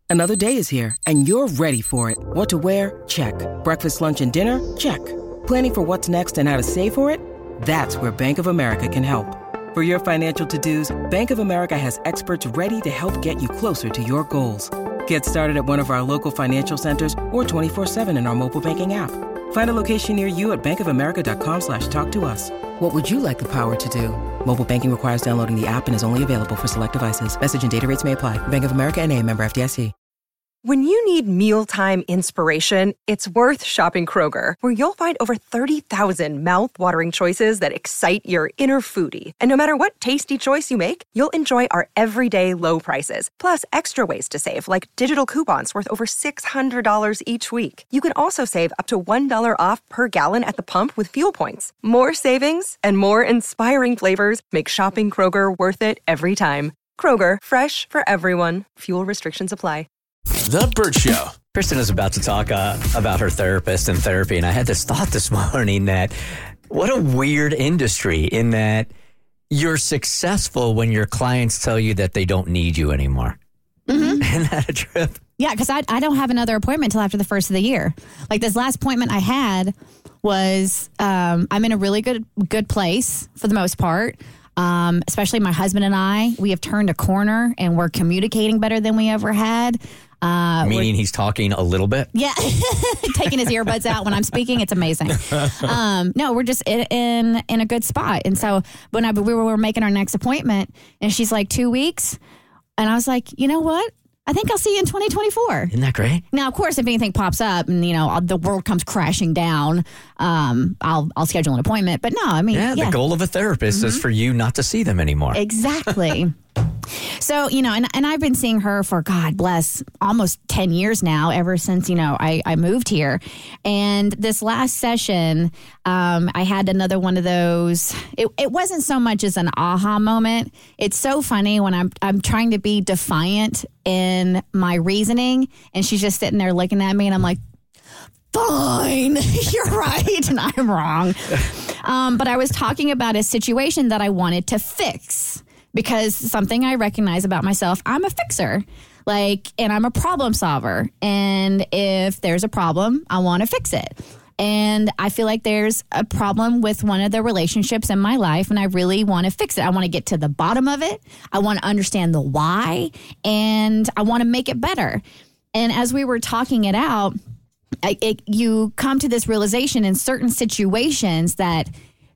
Another day is here, and you're ready for it. What to wear? Check. Breakfast, lunch, and dinner? Check. Planning for what's next and how to save for it? That's where Bank of America can help. For your financial to-dos, Bank of America has experts ready to help get you closer to your goals. Get started at one of our local financial centers or 24/7 in our mobile banking app. Find a location near you at bankofamerica.com/talktous. What would you like the power to do? Mobile banking requires downloading the app and is only available for select devices. Message and data rates may apply. Bank of America N.A., member FDIC. When you need mealtime inspiration, it's worth shopping Kroger, where you'll find over 30,000 mouth-watering choices that excite your inner foodie. And no matter what tasty choice you make, you'll enjoy our everyday low prices, plus extra ways to save, like digital coupons worth over $600 each week. You can also save up to $1 off per gallon at the pump with fuel points. More savings and more inspiring flavors make shopping Kroger worth it every time. Kroger, fresh for everyone. Fuel restrictions apply. The Bert Show. Kristen is about to talk about her therapist and therapy, and I had this thought this morning that what a weird industry in that you're successful when your clients tell you that they don't need you anymore. Mm-hmm. Isn't that a trip? Yeah, because I don't have another appointment until after the first of the year. Like this last appointment I had was I'm in a really good place for the most part. Especially my husband and I, we have turned a corner and we're communicating better than we ever had. Meaning he's talking a little bit? Yeah. Taking his earbuds out when I'm speaking. It's amazing. No, we're just in a good spot. And so when we were making our next appointment and she's like 2 weeks and I was like, you know what? I think I'll see you in 2024. Isn't that great? Now, of course, if anything pops up and, the world comes crashing down, I'll schedule an appointment. But no, I mean, yeah. The goal of a therapist is for you not to see them anymore. Exactly. So, and I've been seeing her for, God bless, almost 10 years now, ever since, I moved here. And this last session, I had another one of those. It wasn't so much as an aha moment. It's so funny when I'm trying to be defiant in my reasoning, and she's just sitting there looking at me, and I'm like, fine, you're right, and I'm wrong. But I was talking about a situation that I wanted to fix. Because something I recognize about myself, I'm a fixer, and I'm a problem solver. And if there's a problem, I want to fix it. And I feel like there's a problem with one of the relationships in my life, and I really want to fix it. I want to get to the bottom of it. I want to understand the why, and I want to make it better. And as we were talking it out, you come to this realization in certain situations that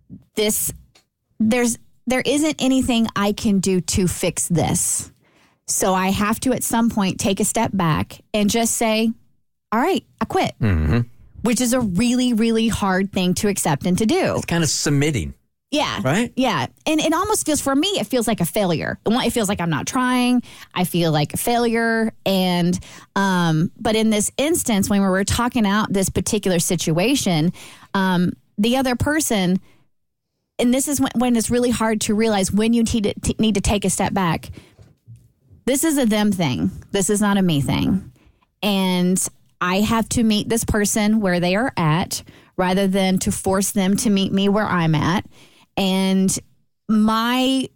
there isn't anything I can do to fix this. So I have to, at some point, take a step back and just say, all right, I quit. Mm-hmm. Which is a really, really hard thing to accept and to do. It's kind of submitting. Yeah. Right? Yeah. And it almost feels, for me, it feels like a failure. It feels like I'm not trying. I feel like a failure. And, but in this instance, when we were talking out this particular situation, the other person, and this is when it's really hard to realize when you need to take a step back. This is a them thing. This is not a me thing. And I have to meet this person where they are at rather than to force them to meet me where I'm at. And my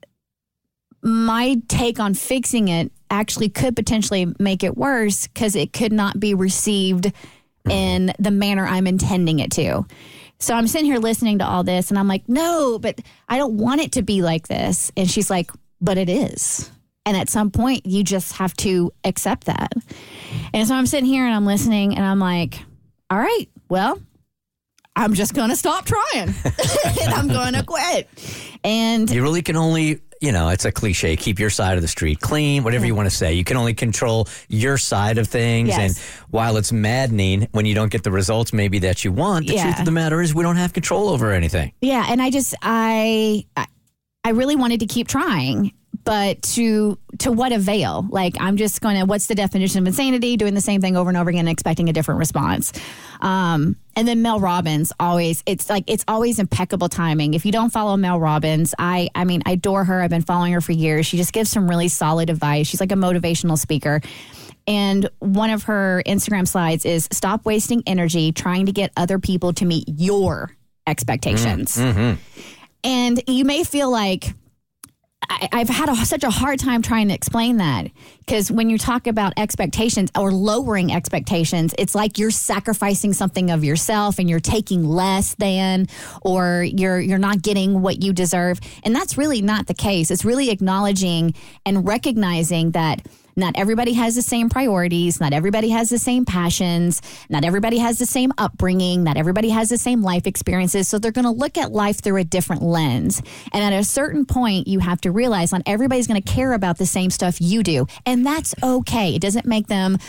take on fixing it actually could potentially make it worse because it could not be received in the manner I'm intending it to. So I'm sitting here listening to all this and I'm like, no, but I don't want it to be like this. And she's like, but it is. And at some point you just have to accept that. And so I'm sitting here and I'm listening and I'm like, all right, well, I'm just going to stop trying and I'm going to quit. And you really can only, it's a cliche, keep your side of the street clean, whatever you want to say. You can only control your side of things. Yes. And while it's maddening when you don't get the results maybe that you want, the truth of the matter is we don't have control over anything. Yeah. And I really wanted to keep trying. But to what avail? I'm just going to, what's the definition of insanity? Doing the same thing over and over again and expecting a different response. And then Mel Robbins it's always impeccable timing. If you don't follow Mel Robbins, I adore her. I've been following her for years. She just gives some really solid advice. She's like a motivational speaker. And one of her Instagram slides is stop wasting energy trying to get other people to meet your expectations. Mm-hmm. And you may feel like, I've had such a hard time trying to explain that, because when you talk about expectations or lowering expectations, it's like you're sacrificing something of yourself and you're taking less than, or you're not getting what you deserve. And that's really not the case. It's really acknowledging and recognizing that not everybody has the same priorities. Not everybody has the same passions. Not everybody has the same upbringing. Not everybody has the same life experiences. So they're going to look at life through a different lens. And at a certain point, you have to realize not everybody's going to care about the same stuff you do. And that's okay. It doesn't make them,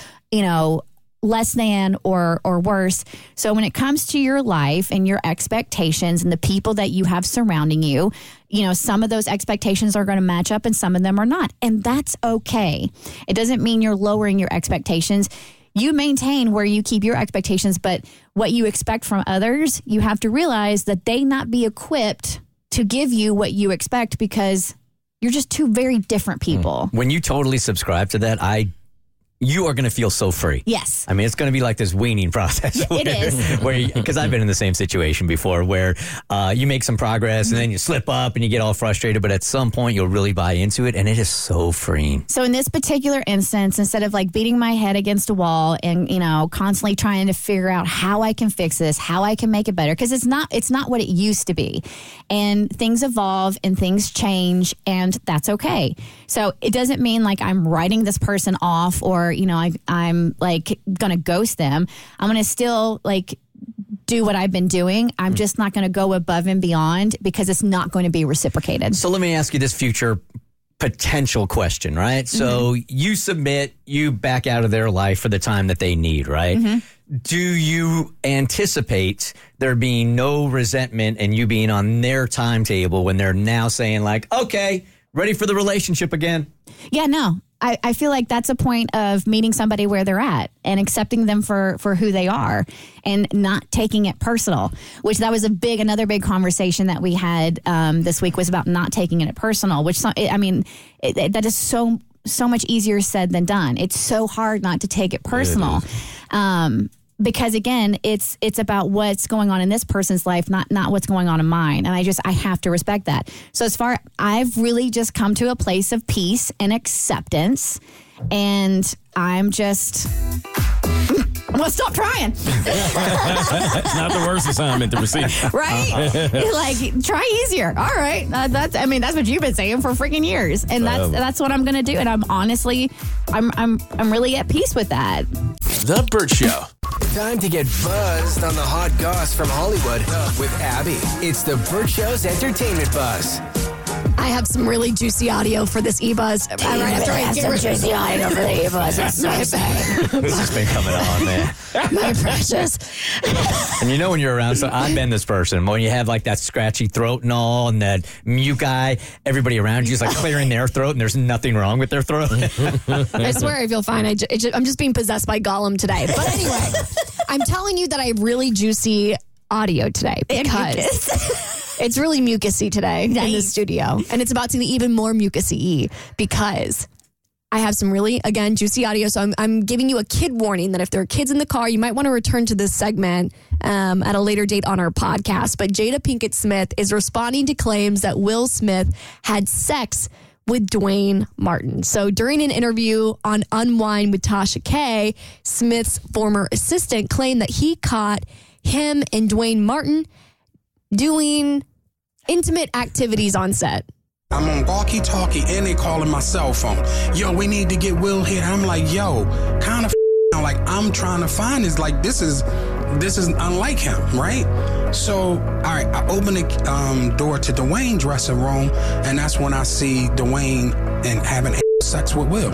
less than or worse. So when it comes to your life and your expectations and the people that you have surrounding you, some of those expectations are going to match up and some of them are not. And that's okay. It doesn't mean you're lowering your expectations. You maintain where you keep your expectations, but what you expect from others, you have to realize that they not be equipped to give you what you expect, because you're just two very different people. When you totally subscribe to that, you are going to feel so free. Yes. I mean, it's going to be like this weaning process. It is. Because I've been in the same situation before where you make some progress and then you slip up and you get all frustrated, but at some point you'll really buy into it, and it is so freeing. So in this particular instance, instead of like beating my head against a wall and, constantly trying to figure out how I can fix this, how I can make it better, because it's not what it used to be. And things evolve and things change, and that's okay. So it doesn't mean like I'm writing this person off or I'm like going to ghost them. I'm going to still like do what I've been doing. I'm just not going to go above and beyond, because it's not going to be reciprocated. So let me ask you this future potential question, right? So you submit, you back out of their life for the time that they need, right? Do you anticipate there being no resentment and you being on their timetable when they're now saying like, okay, ready for the relationship again? Yeah, no. I feel like that's a point of meeting somebody where they're at and accepting them for who they are and not taking it personal, which that was another big conversation that we had this week was about not taking it personal, which, that is so much easier said than done. It's so hard not to take it personal. Because again, it's about what's going on in this person's life, not what's going on in mine. And I have to respect that. So I've really just come to a place of peace and acceptance. And I'm just, I'm going to stop trying. It's not the worst assignment to receive. Right? Like, try easier. All right. That's what you've been saying for freaking years. And that's what I'm going to do. And I'm honestly, I'm really at peace with that. The Bert Show. Time to get buzzed on the hot goss from Hollywood with Abby. It's the Bert Show's entertainment buzz. I have some really juicy audio for this e-buzz. Juicy audio for the e-buzz. That's my bad. This has been coming on, man. My precious. And when you're around, so I've been this person, when you have like that scratchy throat and all and that mute guy, everybody around you is like clearing their throat and there's nothing wrong with their throat. I swear I feel fine. I'm just being possessed by Gollum today. But anyway, I'm telling you that I have really juicy audio today because it's really mucusy today in the studio. And it's about to be even more mucusy because I have some really, again, juicy audio. So I'm giving you a kid warning that if there are kids in the car, you might want to return to this segment at a later date on our podcast. But Jada Pinkett Smith is responding to claims that Will Smith had sex with Dwayne Martin. So during an interview on Unwind with Tasha K, Smith's former assistant claimed that he caught him and Dwayne Martin doing intimate activities on set. I'm on walkie-talkie and they calling my cell phone. Yo, we need to get Will here. I'm like, yo, kind of like I'm trying to find this. Like, this is unlike him, right? So, all right, I open the door to Dwayne's dressing room, and that's when I see Dwayne and having sex with Will.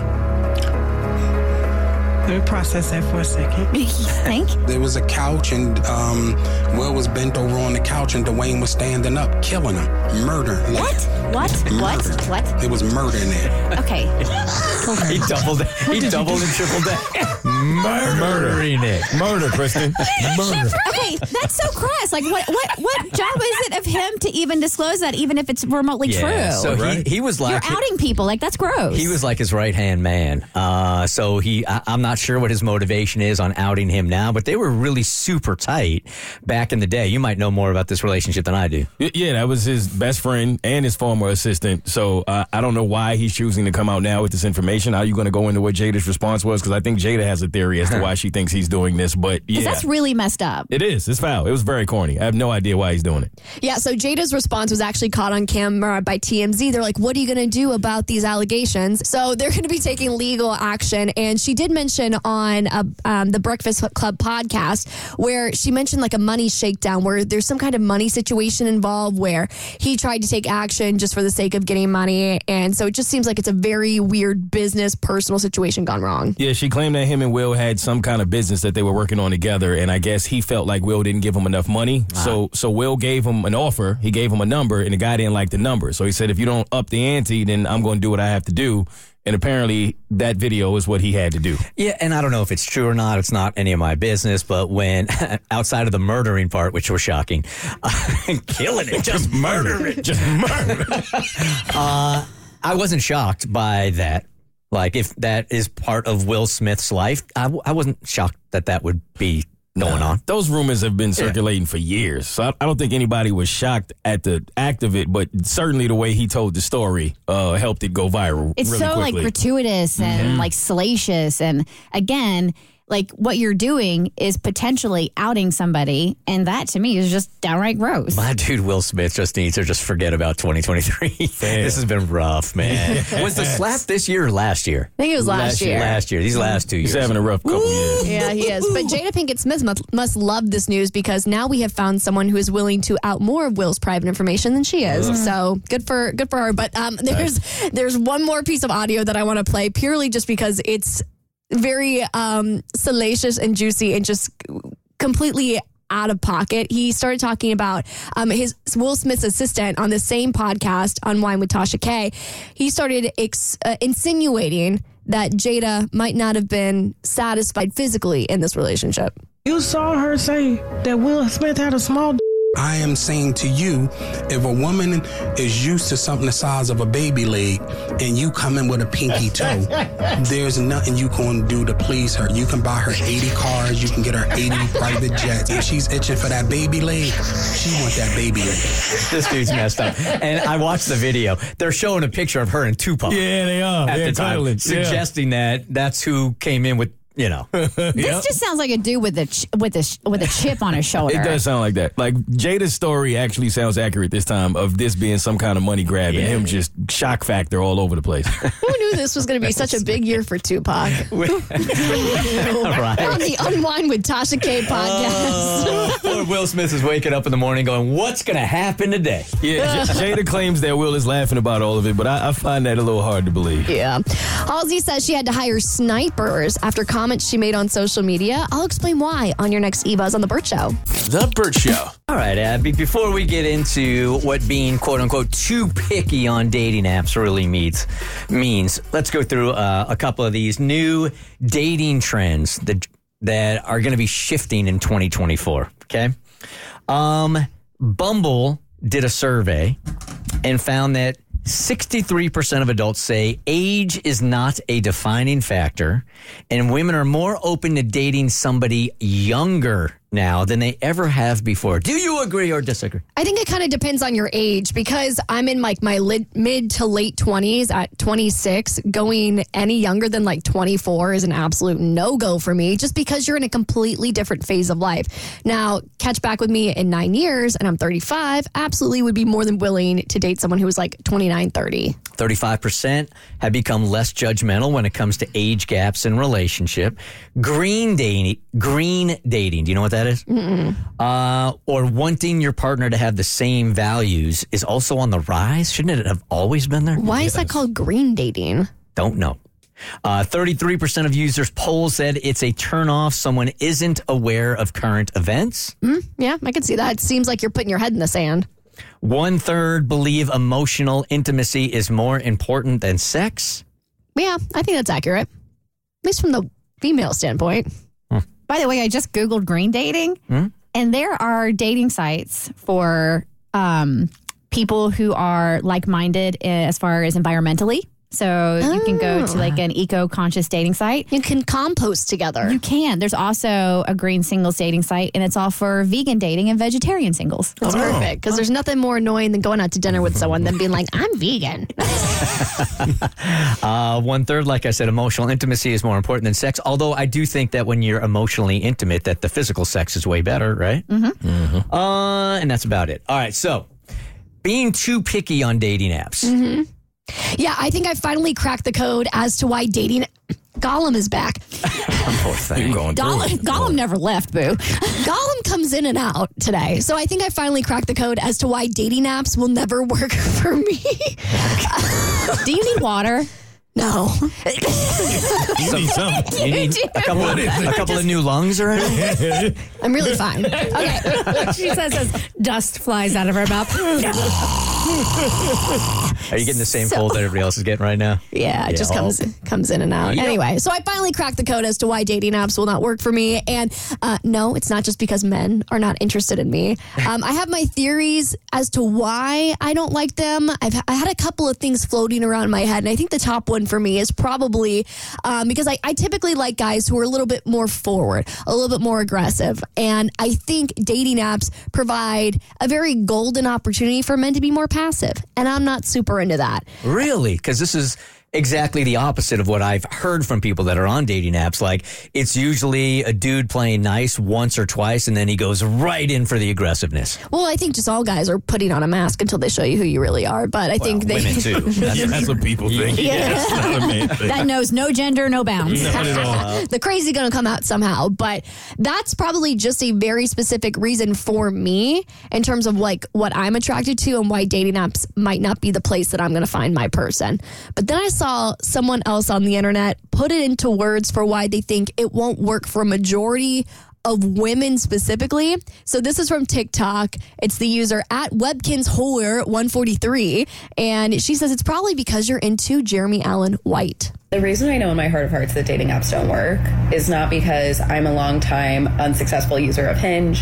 Let me process that for a second. Think? There was a couch, and Will was bent over on the couch, and Dwayne was standing up, killing him, murder. What? It was murder in there. Okay. He doubled and tripled that. Murdering it. Murder, Kristen. Murder. Okay, that's so crass. Like, what job is it of him to even disclose that, even if it's remotely true? So he was like, you're outing people. Like, that's gross. He was like his right-hand man. So I'm not not sure what his motivation is on outing him now, but they were really super tight back in the day. You might know more about this relationship than I do. Yeah, that was his best friend and his former assistant. So I don't know why he's choosing to come out now with this information. How are you going to go into what Jada's response was? Because I think Jada has a theory as to why she thinks he's doing this. But yeah, that's really messed up. It is. It's foul. It was very corny. I have no idea why he's doing it. Yeah, so Jada's response was actually caught on camera by TMZ. They're like, what are you going to do about these allegations? So they're going to be taking legal action. And she did mention on the Breakfast Club podcast where she mentioned like a money shakedown where there's some kind of money situation involved where he tried to take action just for the sake of getting money. And so it just seems like it's a very weird business, personal situation gone wrong. Yeah, she claimed that him and Will had some kind of business that they were working on together. And I guess he felt like Will didn't give him enough money. So Will gave him an offer. He gave him a number and the guy didn't like the number. So he said, if you don't up the ante, then I'm going to do what I have to do. And apparently that video is what he had to do. Yeah, and I don't know if it's true or not. It's not any of my business. But when, outside of the murdering part, which was shocking, killing it, just murder it, just murder it. I wasn't shocked by that. Like, if that is part of Will Smith's life, I wasn't shocked that would be going on. Those rumors have been circulating for years. So I don't think anybody was shocked at the act of it, but certainly the way he told the story helped it go viral. It's really so quickly. like gratuitous and like salacious. And again, like what you're doing is potentially outing somebody. And that to me is just downright gross. My dude Will Smith just needs to just forget about 2023. This has been rough, man. Was the slap this year or last year? I think it was last year. Last year. These last 2 years. He's having a rough couple years. Yeah, he is. But Jada Pinkett Smith must love this news because now we have found someone who is willing to out more of Will's private information than she is. So good for her. But there's one more piece of audio that I want to play purely just because it's very salacious and juicy and just completely out of pocket. He started talking about his Will Smith's assistant on the same podcast, Unwind with Tasha K. He started insinuating that Jada might not have been satisfied physically in this relationship. You saw her say that Will Smith had a small I am saying to you, if a woman is used to something the size of a baby leg and you come in with a pinky toe, there's nothing you can do to please her. You can buy her 80 cars, you can get her 80 private jets. If she's itching for that baby leg, she wants that baby leg. This dude's messed up. And I watched the video. They're showing a picture of her and Tupac. Yeah, they are. At the time, suggesting that that's who came in with, you know. This just sounds like a dude with a chip on his shoulder. It does sound like that. Like Jada's story actually sounds accurate this time of this being some kind of money grab and him just shock factor all over the place. Who knew this was going to be such a big year for Tupac? Right. On the Unwind with Tasha K podcast. Poor Will Smith is waking up in the morning going, what's going to happen today? Yeah, Jada claims that Will is laughing about all of it, but I find that a little hard to believe. Yeah. Halsey says she had to hire snipers after comments she made on social media. I'll explain why on your next eBuzz on The Burt Show. The Burt Show. All right, Abby, before we get into what being, quote unquote, too picky on dating apps really means, let's go through a couple of these new dating trends that are going to be shifting in 2024. Okay. Bumble did a survey and found that 63% of adults say age is not a defining factor, and women are more open to dating somebody younger now than they ever have before. Do you agree or disagree? I think it kind of depends on your age because I'm in like my mid to late 20s at 26. Going any younger than like 24 is an absolute no-go for me just because you're in a completely different phase of life. Now, catch back with me in 9 years and I'm 35, absolutely would be more than willing to date someone who was like 29, 30. 35% have become less judgmental when it comes to age gaps in relationship. Green dating. Do you know what that is? Or wanting your partner to have the same values is also on the rise. Shouldn't it have always been there? Why is that called green dating? Don't know. 33% of users polled said it's a turnoff. Someone isn't aware of current events. Yeah, I can see that. It seems like you're putting your head in the sand. 1/3 believe emotional intimacy is more important than sex. Yeah, I think that's accurate. At least from the female standpoint. By the way, I just Googled green dating, and there are dating sites for people who are like-minded as far as environmentally. So you can go to like an eco-conscious dating site. You can compost together. You can. There's also a green singles dating site, and it's all for vegan dating and vegetarian singles. That's perfect, because there's nothing more annoying than going out to dinner with someone than being like, I'm vegan. 1/3, like I said, emotional intimacy is more important than sex. Although I do think that when you're emotionally intimate, that the physical sex is way better, right? Mm-hmm. And that's about it. All right, so being too picky on dating apps. Mm-hmm. Yeah, I think I finally cracked the code as to why dating... Gollum is back. Poor thing. Gollum never left, boo. Gollum comes in and out today. So I think I finally cracked the code as to why dating apps will never work for me. Do you need water? No. You need something. You need a couple of new lungs or anything? I'm really fine. Okay. She says as dust flies out of her mouth. Are you getting the same cold that everybody else is getting right now? Yeah, it just comes in and out. Yep. Anyway, so I finally cracked the code as to why dating apps will not work for me. And no, it's not just because men are not interested in me. I have my theories as to why I don't like them. I had a couple of things floating around in my head, and I think the top one for me is probably because I typically like guys who are a little bit more forward, a little bit more aggressive. And I think dating apps provide a very golden opportunity for men to be more passive. And I'm not super into that. Really? Because this is exactly the opposite of what I've heard from people that are on dating apps. Like, it's usually a dude playing nice once or twice, and then he goes right in for the aggressiveness. Well, I think just all guys are putting on a mask until they show you who you really are. But I think women too. That's what people think. Yeah. That's not a man thing. That knows no gender, no bounds. Not at all. The crazy going to come out somehow. But that's probably just a very specific reason for me in terms of like what I'm attracted to and why dating apps might not be the place that I'm going to find my person. But then I saw someone else on the internet put it into words for why they think it won't work for a majority of women specifically. So this is from TikTok. It's the user at WebkinsHoyer143. And she says it's probably because you're into Jeremy Allen White. The reason I know in my heart of hearts that dating apps don't work is not because I'm a long-time unsuccessful user of Hinge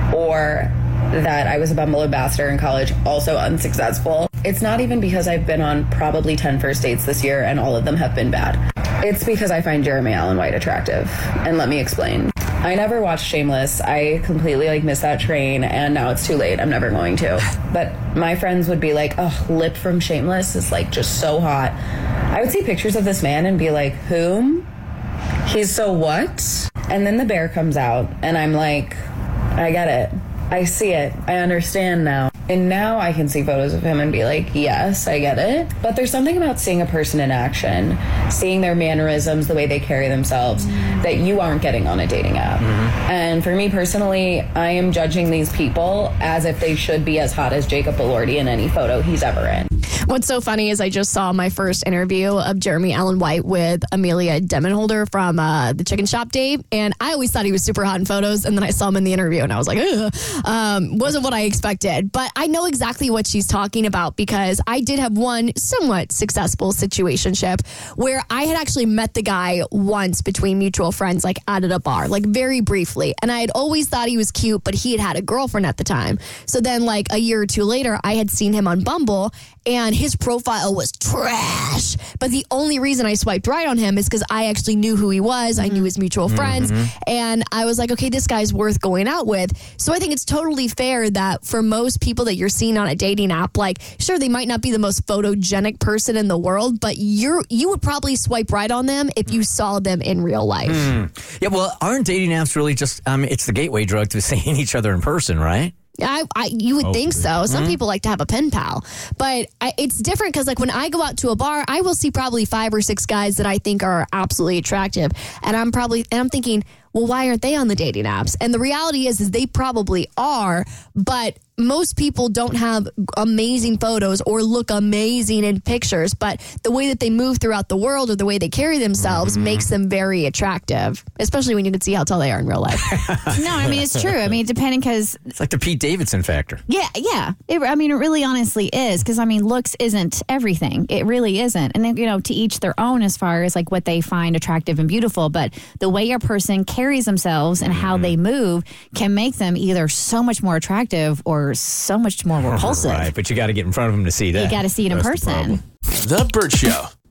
or that I was a Bumble ambassador in college, also unsuccessful. It's not even because I've been on probably 10 first dates this year and all of them have been bad. It's because I find Jeremy Allen White attractive. And let me explain. I never watched Shameless. I completely missed that train and now it's too late. I'm never going to. But my friends would be like, oh, Lip from Shameless is just so hot. I would see pictures of this man and be like, whom? He's so what? And then the bear comes out and I'm like, I get it. I see it. I understand now. And now I can see photos of him and be like, yes, I get it. But there's something about seeing a person in action, seeing their mannerisms, the way they carry themselves, that you aren't getting on a dating app. Mm-hmm. And for me personally, I am judging these people as if they should be as hot as Jacob Elordi in any photo he's ever in. What's so funny is I just saw my first interview of Jeremy Allen White with Amelia Demonholder from the Chicken Shop Date. And I always thought he was super hot in photos. And then I saw him in the interview and I was like, ugh. Wasn't what I expected. But I know exactly what she's talking about because I did have one somewhat successful situationship where I had actually met the guy once between mutual friends, at a bar, very briefly. And I had always thought he was cute, but he had a girlfriend at the time. So then a year or two later, I had seen him on Bumble and his profile was trash. But the only reason I swiped right on him is because I actually knew who he was. I knew his mutual friends. And I was like, okay, this guy's worth going out with. So I think it's totally fair that for most people that you're seeing on a dating app, sure, they might not be the most photogenic person in the world, but you would probably swipe right on them if you saw them in real life. Yeah, well, aren't dating apps really just, it's the gateway drug to seeing each other in person, right? You would think so. Some people like to have a pen pal, but it's different because when I go out to a bar, I will see probably 5 or 6 guys that I think are absolutely attractive. And I'm thinking, well, why aren't they on the dating apps? And the reality is they probably are, but most people don't have amazing photos or look amazing in pictures, but the way that they move throughout the world or the way they carry themselves makes them very attractive, especially when you can see how tall they are in real life. No, it's true. Depending because... It's like the Pete Davidson factor. Yeah. It really honestly is because, looks isn't everything. It really isn't. And then, to each their own as far as what they find attractive and beautiful, but the way a person carries themselves and how they move can make them either so much more attractive or so much more repulsive. Right, but you got to get in front of them to see that. You got to see it in person. The Burt Show.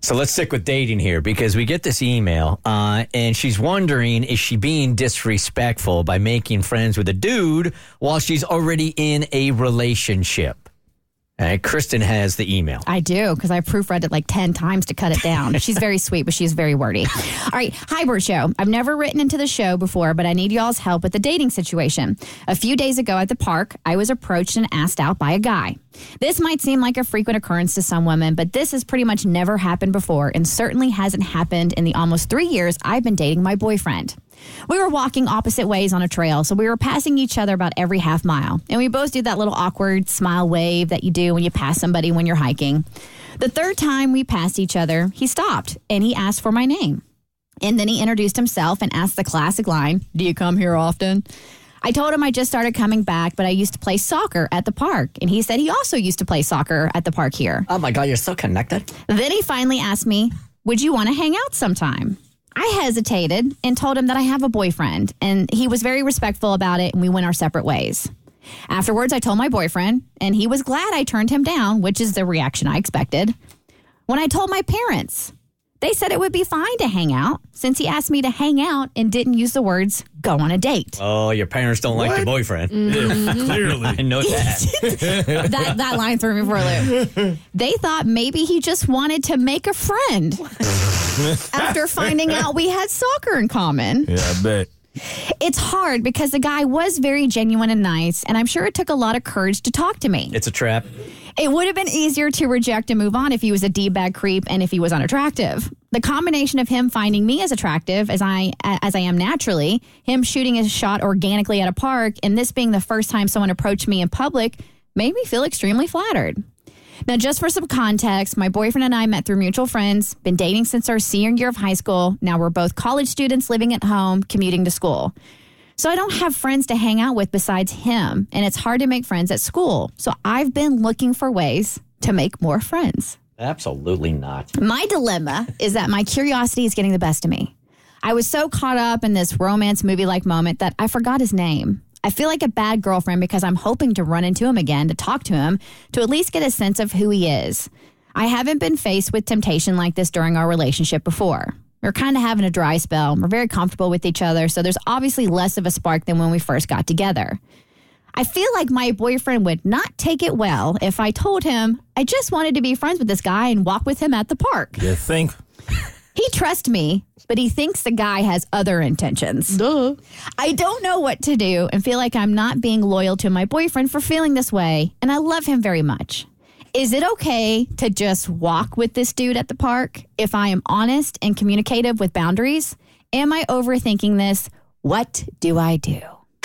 So let's stick with dating here because we get this email and she's wondering, is she being disrespectful by making friends with a dude while she's already in a relationship? Kristen has the email. I do, because I proofread it like 10 times to cut it down. She's very sweet, but she's very wordy. All right. Hi, Bert Show. I've never written into the show before, but I need y'all's help with the dating situation. A few days ago at the park, I was approached and asked out by a guy. This might seem like a frequent occurrence to some women, but this has pretty much never happened before and certainly hasn't happened in the almost 3 years I've been dating my boyfriend. We were walking opposite ways on a trail, so we were passing each other about every half mile. And we both do that little awkward smile wave that you do when you pass somebody when you're hiking. The third time we passed each other, he stopped and he asked for my name. And then he introduced himself and asked the classic line, "Do you come here often?" I told him I just started coming back, but I used to play soccer at the park. And he said he also used to play soccer at the park here. Oh my God, you're so connected. Then he finally asked me, "Would you want to hang out sometime?" I hesitated and told him that I have a boyfriend, and he was very respectful about it, and we went our separate ways. Afterwards, I told my boyfriend, and he was glad I turned him down, which is the reaction I expected. When I told my parents, they said it would be fine to hang out, since he asked me to hang out and didn't use the words, "go on a date." Oh, your parents don't like your boyfriend. Yeah, clearly. I know that. that line threw me for a loop. They thought maybe he just wanted to make a friend after finding out we had soccer in common. Yeah, I bet. It's hard because the guy was very genuine and nice, and I'm sure it took a lot of courage to talk to me. It's a trap. It would have been easier to reject and move on if he was a D-bag creep and if he was unattractive. The combination of him finding me as attractive as I am naturally, him shooting his shot organically at a park, and this being the first time someone approached me in public made me feel extremely flattered. Now, just for some context, my boyfriend and I met through mutual friends, been dating since our senior year of high school. Now we're both college students living at home, commuting to school. So I don't have friends to hang out with besides him, and it's hard to make friends at school. So I've been looking for ways to make more friends. Absolutely not. My dilemma is that my curiosity is getting the best of me. I was so caught up in this romance movie-like moment that I forgot his name. I feel like a bad girlfriend because I'm hoping to run into him again, to talk to him, to at least get a sense of who he is. I haven't been faced with temptation like this during our relationship before. We're kind of having a dry spell. We're very comfortable with each other, so there's obviously less of a spark than when we first got together. I feel like my boyfriend would not take it well if I told him I just wanted to be friends with this guy and walk with him at the park. You think? He trusts me, but he thinks the guy has other intentions. Duh. I don't know what to do and feel like I'm not being loyal to my boyfriend for feeling this way, and I love him very much. Is it okay to just walk with this dude at the park if I am honest and communicative with boundaries? Am I overthinking this? What do I do?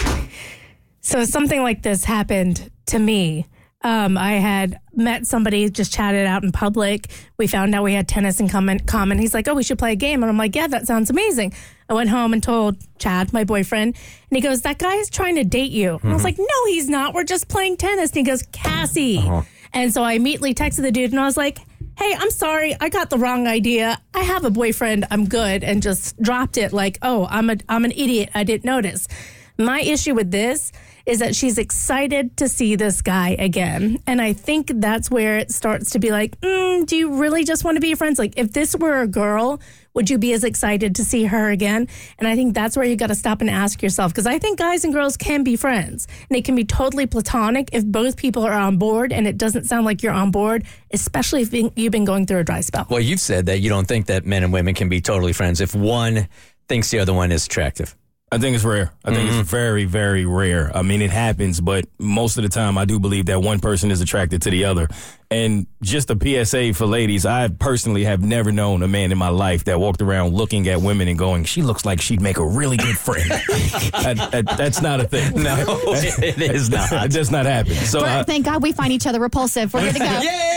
So something like this happened to me. I had met somebody, just chatted out in public. We found out we had tennis in common. He's like, "Oh, we should play a game." And I'm like, "Yeah, that sounds amazing." I went home and told Chad, my boyfriend, and he goes, "That guy is trying to date you." And I was like, "No, he's not. We're just playing tennis." And he goes, "Cassie." And so I immediately texted the dude and I was like, "Hey, I'm sorry. I got the wrong idea. I have a boyfriend. I'm good." And just dropped it like, "Oh, I'm an idiot. I didn't notice." My issue with this is that she's excited to see this guy again. And I think that's where it starts to be like, do you really just want to be friends? Like, if this were a girl, would you be as excited to see her again? And I think that's where you got to stop and ask yourself, because I think guys and girls can be friends. And it can be totally platonic if both people are on board, and it doesn't sound like you're on board, especially if you've been going through a dry spell. Well, you've said that you don't think that men and women can be totally friends if one thinks the other one is attractive. I think it's rare. I think it's very, very rare. I mean, it happens, but most of the time I do believe that one person is attracted to the other. And just a PSA for ladies, I personally have never known a man in my life that walked around looking at women and going, "She looks like she'd make a really good friend." That's not a thing. No, it is not. It does not happen. So thank God we find each other repulsive. We're good to go.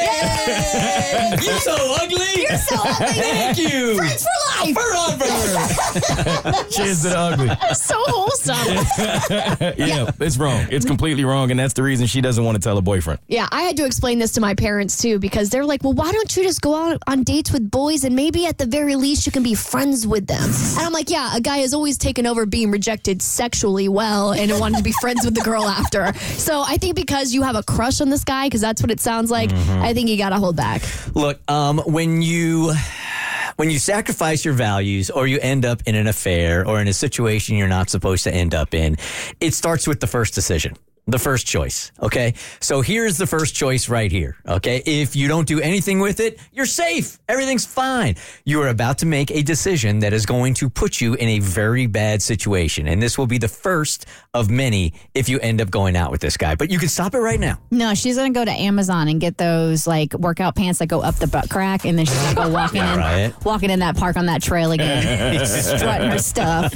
Yay! You're so ugly. You're so ugly. Thank you. Friends for life. Forever. cheers to the ugly. So wholesome. Yeah, it's wrong. It's completely wrong, and that's the reason she doesn't want to tell her boyfriend. Yeah, I had to explain this to my parents too because they're like, well, why don't you just go out on dates with boys and maybe at the very least you can be friends with them? And I'm like, yeah, a guy has always taken over being rejected sexually well and wanted to be friends with the girl after. So I think because you have a crush on this guy, because that's what it sounds like, I think you got to hold back. Look, when you sacrifice your values or you end up in an affair or in a situation you're not supposed to end up in, it starts with the first decision. The first choice, okay? So here's the first choice right here, okay? If you don't do anything with it, you're safe. Everything's fine. You are about to make a decision that is going to put you in a very bad situation. And this will be the first of many if you end up going out with this guy. But you can stop it right now. No, she's going to go to Amazon and get those like workout pants that go up the butt crack. And then she's going to go walking in that park on that trail again, strutting her stuff.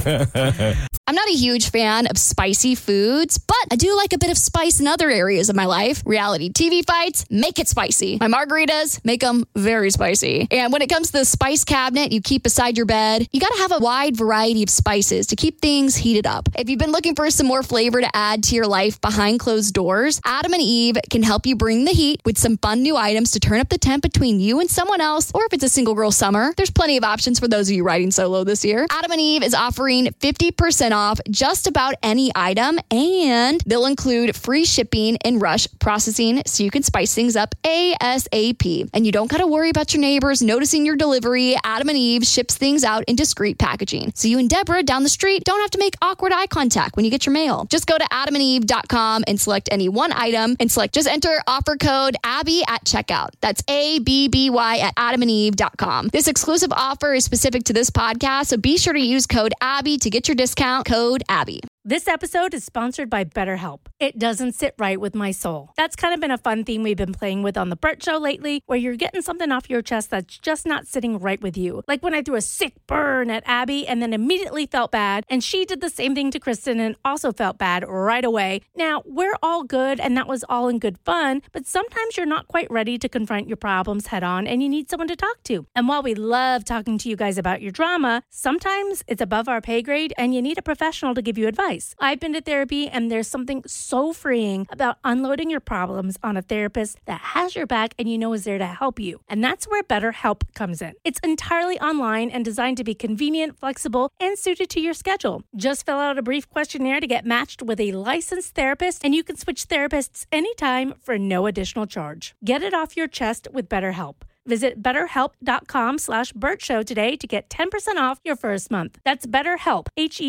I'm not a huge fan of spicy foods, but I do like a bit of spice in other areas of my life. Reality TV fights, make it spicy. My margaritas, make them very spicy. And when it comes to the spice cabinet you keep beside your bed, you got to have a wide variety of spices to keep things heated up. If you've been looking for some more flavor to add to your life behind closed doors, Adam and Eve can help you bring the heat with some fun new items to turn up the temp between you and someone else, or if it's a single girl summer, there's plenty of options for those of you riding solo this year. Adam and Eve is offering 50% off just about any item, and they'll include free shipping and rush processing so you can spice things up ASAP. And you don't got to worry about your neighbors noticing your delivery. Adam and Eve ships things out in discreet packaging. So you and Deborah down the street don't have to make awkward eye contact when you get your mail. Just go to adamandeve.com and select any one item and just enter offer code Abby at checkout. That's ABBY at adamandeve.com. This exclusive offer is specific to this podcast, so be sure to use code Abby to get your discount. Code Abby. This episode is sponsored by BetterHelp. It doesn't sit right with my soul. That's kind of been a fun theme we've been playing with on The Bert Show lately, where you're getting something off your chest that's just not sitting right with you. Like when I threw a sick burn at Abby and then immediately felt bad, and she did the same thing to Kristen and also felt bad right away. Now, we're all good, and that was all in good fun, but sometimes you're not quite ready to confront your problems head on, and you need someone to talk to. And while we love talking to you guys about your drama, sometimes it's above our pay grade, and you need a professional to give you advice. I've been to therapy, and there's something so freeing about unloading your problems on a therapist that has your back and you know is there to help you. And that's where BetterHelp comes in. It's entirely online and designed to be convenient, flexible, and suited to your schedule. Just fill out a brief questionnaire to get matched with a licensed therapist, and you can switch therapists anytime for no additional charge. Get it off your chest with BetterHelp. Visit BetterHelp.com/BertShow today to get 10% off your first month. That's BetterHelp,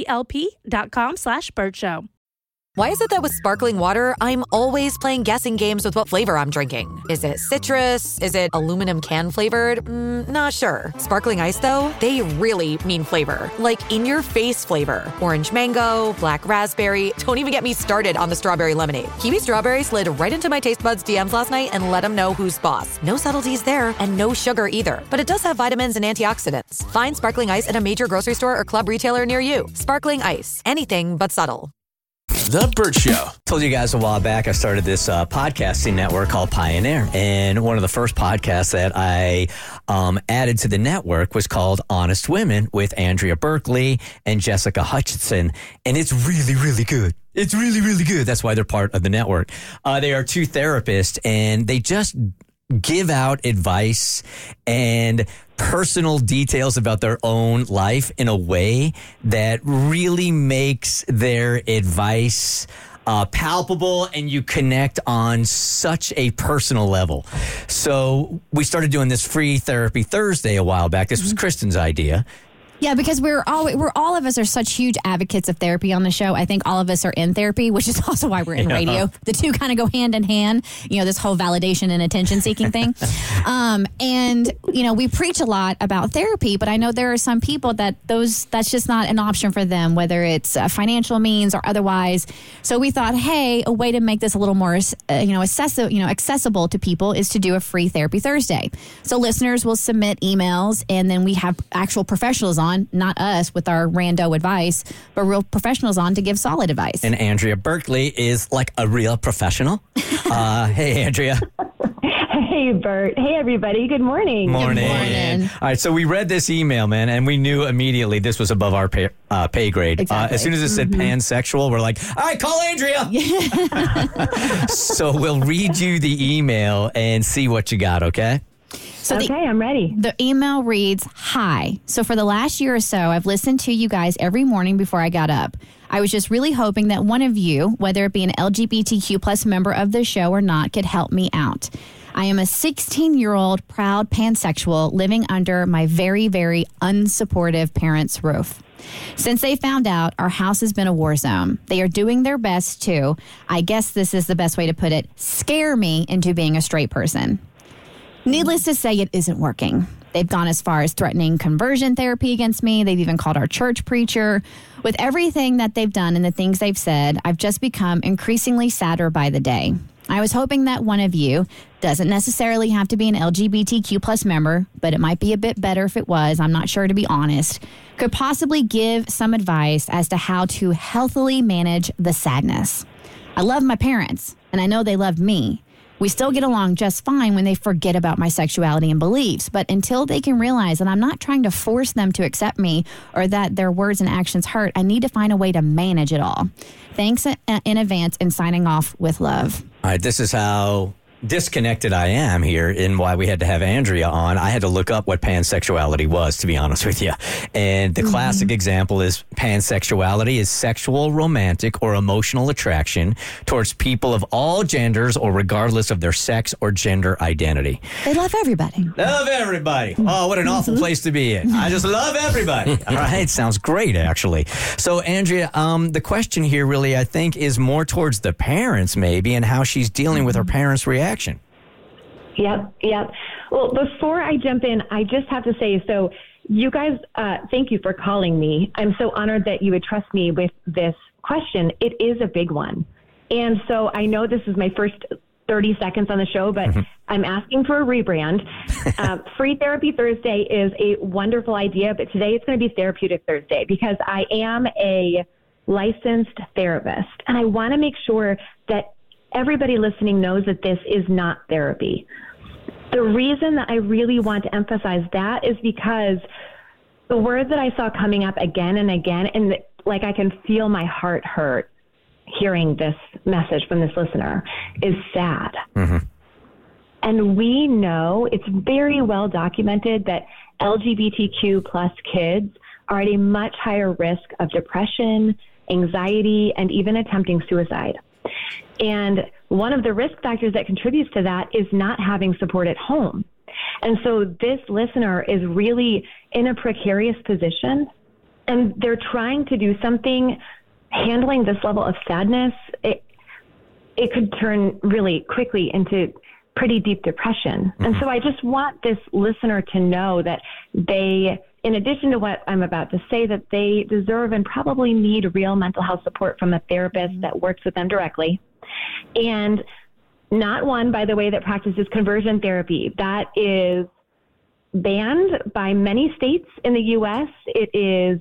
HELP.com/BertShow. Why is it that with sparkling water, I'm always playing guessing games with what flavor I'm drinking? Is it citrus? Is it aluminum can flavored? Not sure. Sparkling ice, though, they really mean flavor. Like in-your-face flavor. Orange mango, black raspberry. Don't even get me started on the strawberry lemonade. Kiwi Strawberry slid right into my taste buds DMs last night and let them know who's boss. No subtleties there, and no sugar either. But it does have vitamins and antioxidants. Find sparkling ice at a major grocery store or club retailer near you. Sparkling ice. Anything but subtle. The Bert Show. Told you guys a while back I started this podcasting network called Pioneer. And one of the first podcasts that I added to the network was called Honest Women with Andrea Berkeley and Jessica Hutchinson. And it's really, really good. It's really, really good. That's why they're part of the network. They are two therapists, and they just give out advice and personal details about their own life in a way that really makes their advice palpable, and you connect on such a personal level. So we started doing this free therapy Thursday a while back. This was Kristen's idea. Yeah, because we're all of us are such huge advocates of therapy on the show. I think all of us are in therapy, which is also why we're in radio. The two kind of go hand in hand, this whole validation and attention seeking thing. And we preach a lot about therapy, but I know there are some people that's just not an option for them, whether it's financial means or otherwise. So we thought, hey, a way to make this a little more accessible to people is to do a free therapy Thursday. So listeners will submit emails, and then we have actual professionals on, not us with our rando advice, but real professionals on to give solid advice. And Andrea Berkeley is like a real professional. Hey, Andrea. Hey, Bert. Hey, everybody. Good morning. Morning. Good morning. All right, so we read this email, man, and we knew immediately this was above our pay grade. Exactly. As soon as it said pansexual, we're like, all right, call Andrea. So we'll read you the email and see what you got, okay? So I'm ready. The email reads, "Hi. So for the last year or so, I've listened to you guys every morning before I got up. I was just really hoping that one of you, whether it be an LGBTQ plus member of the show or not, could help me out. I am a 16-year-old proud pansexual living under my very, very unsupportive parents' roof. Since they found out, our house has been a war zone. They are doing their best to, I guess this is the best way to put it, scare me into being a straight person. Needless to say, it isn't working. They've gone as far as threatening conversion therapy against me. They've even called our church preacher. With everything that they've done and the things they've said, I've just become increasingly sadder by the day. I was hoping that one of you, doesn't necessarily have to be an LGBTQ plus member, but it might be a bit better if it was, I'm not sure to be honest, could possibly give some advice as to how to healthily manage the sadness. I love my parents, and I know they love me. We still get along just fine when they forget about my sexuality and beliefs, but until they can realize that I'm not trying to force them to accept me or that their words and actions hurt, I need to find a way to manage it all. Thanks in advance and signing off with love." All right, this is how disconnected I am here in why we had to have Andrea on. I had to look up what pansexuality was, to be honest with you. And the classic example is pansexuality is sexual, romantic, or emotional attraction towards people of all genders or regardless of their sex or gender identity. They love everybody. Love everybody. Oh, what an awful place to be in. I just love everybody. All right, sounds great, actually. So, Andrea, the question here really, I think, is more towards the parents maybe and how she's dealing with her parents' reaction. Yep. Well, before I jump in, I just have to say, so you guys, thank you for calling me. I'm so honored that you would trust me with this question. It is a big one. And so I know this is my first 30 seconds on the show, but I'm asking for a rebrand. Free Therapy Thursday is a wonderful idea, but today it's going to be Therapeutic Thursday because I am a licensed therapist. And I want to make sure that everybody listening knows that this is not therapy. The reason that I really want to emphasize that is because the word that I saw coming up again and again, and like I can feel my heart hurt hearing this message from this listener, is sad. And we know, it's very well documented that LGBTQ plus kids are at a much higher risk of depression, anxiety, and even attempting suicide. And one of the risk factors that contributes to that is not having support at home. And so this listener is really in a precarious position, and they're trying to do something. Handling this level of sadness, it could turn really quickly into pretty deep depression. And so I just want this listener to know that they, in addition to what I'm about to say, that they deserve and probably need real mental health support from a therapist that works with them directly. And not one, by the way, that practices conversion therapy. That is banned by many states in the U.S. It is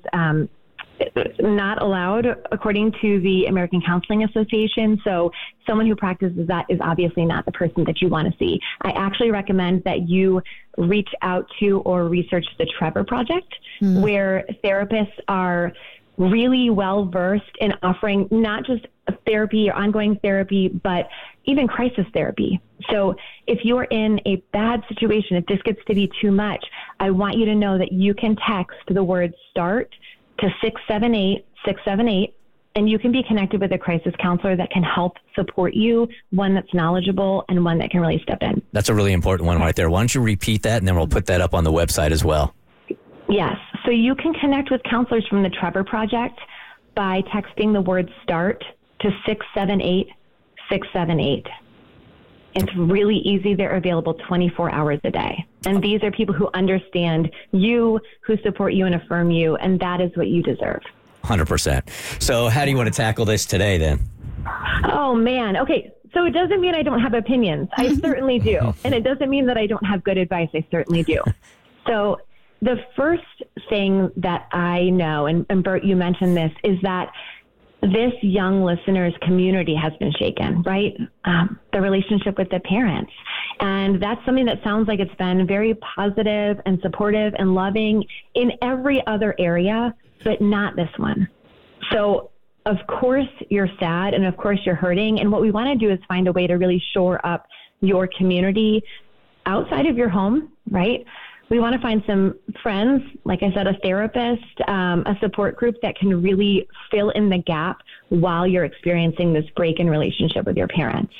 not allowed according to the American Counseling Association. So someone who practices that is obviously not the person that you want to see. I actually recommend that you reach out to or research the Trevor Project, where therapists are really well versed in offering not just therapy or ongoing therapy, but even crisis therapy. So if you're in a bad situation, if this gets to be too much, I want you to know that you can text the word START to 678-678, and you can be connected with a crisis counselor that can help support you, one that's knowledgeable and one that can really step in. That's a really important one right there. Why don't you repeat that, and then we'll put that up on the website as well. Yes. So you can connect with counselors from the Trevor Project by texting the word START to 678-678. It's really easy. They're available 24 hours a day. And these are people who understand you, who support you and affirm you, and that is what you deserve. 100%. So how do you want to tackle this today then? Oh, man. Okay. So it doesn't mean I don't have opinions. I certainly do. And it doesn't mean that I don't have good advice. I certainly do. So the first thing that I know, and Bert, you mentioned this, is that this young listener's community has been shaken, right? The relationship with the parents. And that's something that sounds like it's been very positive and supportive and loving in every other area, but not this one. So of course you're sad and of course you're hurting. And what we want to do is find a way to really shore up your community outside of your home, right? We want to find some friends, like I said, a therapist, a support group that can really fill in the gap while you're experiencing this break in relationship with your parents.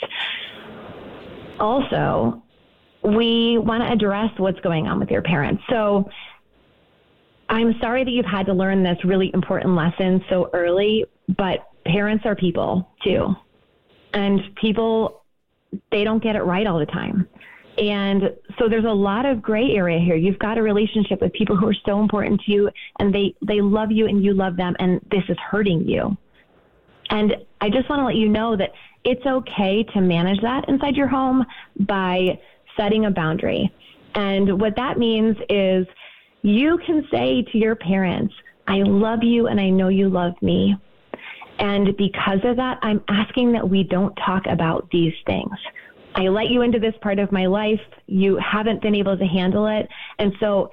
Also, we want to address what's going on with your parents. So I'm sorry that you've had to learn this really important lesson so early, but parents are people too. And people, they don't get it right all the time. And so there's a lot of gray area here. You've got a relationship with people who are so important to you, and they love you and you love them, and this is hurting you. And I just want to let you know that it's okay to manage that inside your home by setting a boundary. And what that means is you can say to your parents, I love you and I know you love me. And because of that, I'm asking that we don't talk about these things. I let you into this part of my life. You haven't been able to handle it. And so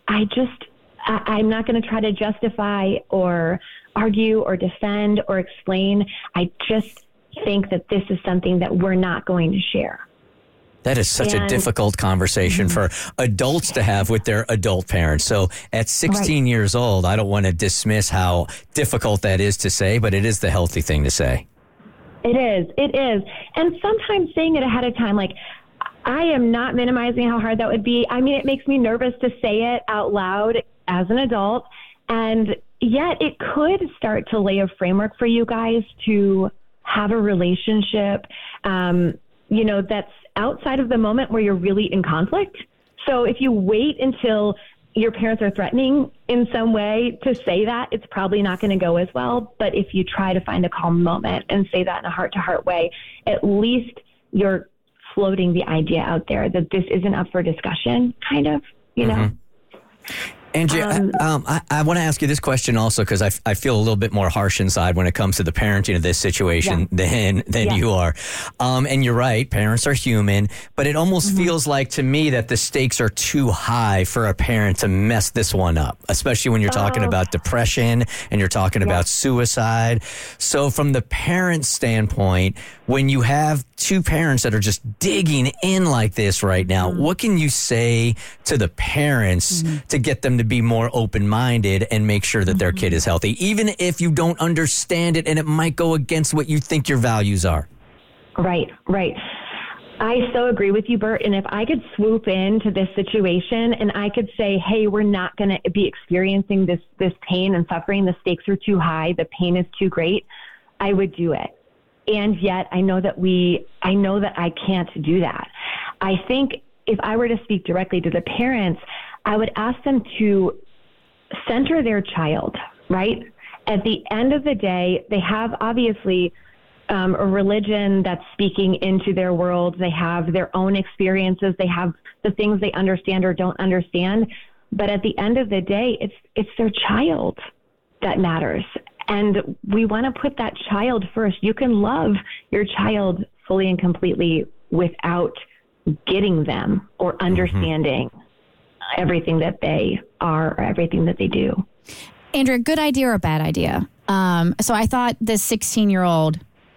I'm not going to try to justify or argue or defend or explain. I just think that this is something that we're not going to share. That is such a difficult conversation for adults to have with their adult parents. So at 16 years old, I don't want to dismiss how difficult that is to say, but it is the healthy thing to say. It is. And sometimes saying it ahead of time, like, I am not minimizing how hard that would be. I mean, it makes me nervous to say it out loud as an adult. And yet it could start to lay a framework for you guys to have a relationship, that's outside of the moment where you're really in conflict. So if you wait until your parents are threatening in some way to say that, it's probably not going to go as well. But if you try to find a calm moment and say that in a heart-to-heart way, at least you're floating the idea out there that this isn't up for discussion, kind of, you know? Angie, I want to ask you this question also because I feel a little bit more harsh inside when it comes to the parenting of this situation than you are. And you're right, parents are human, but it almost feels like to me that the stakes are too high for a parent to mess this one up, especially when you're talking about depression and you're talking about suicide. So from the parent standpoint, when you have two parents that are just digging in like this right now, what can you say to the parents to get them to be more open-minded and make sure that their kid is healthy, even if you don't understand it and it might go against what you think your values are? Right. I so agree with you, Bert. And if I could swoop into this situation and I could say, hey, we're not going to be experiencing this pain and suffering. The stakes are too high. The pain is too great. I would do it. And yet I know that I can't do that. I think if I were to speak directly to the parents, I would ask them to center their child, right? At the end of the day, they have obviously a religion that's speaking into their world. They have their own experiences. They have the things they understand or don't understand. But at the end of the day, it's their child that matters. And we want to put that child first. You can love your child fully and completely without getting them or understanding everything that they are or everything that they do. Andrea, good idea or a bad idea? So I thought this 16-year-old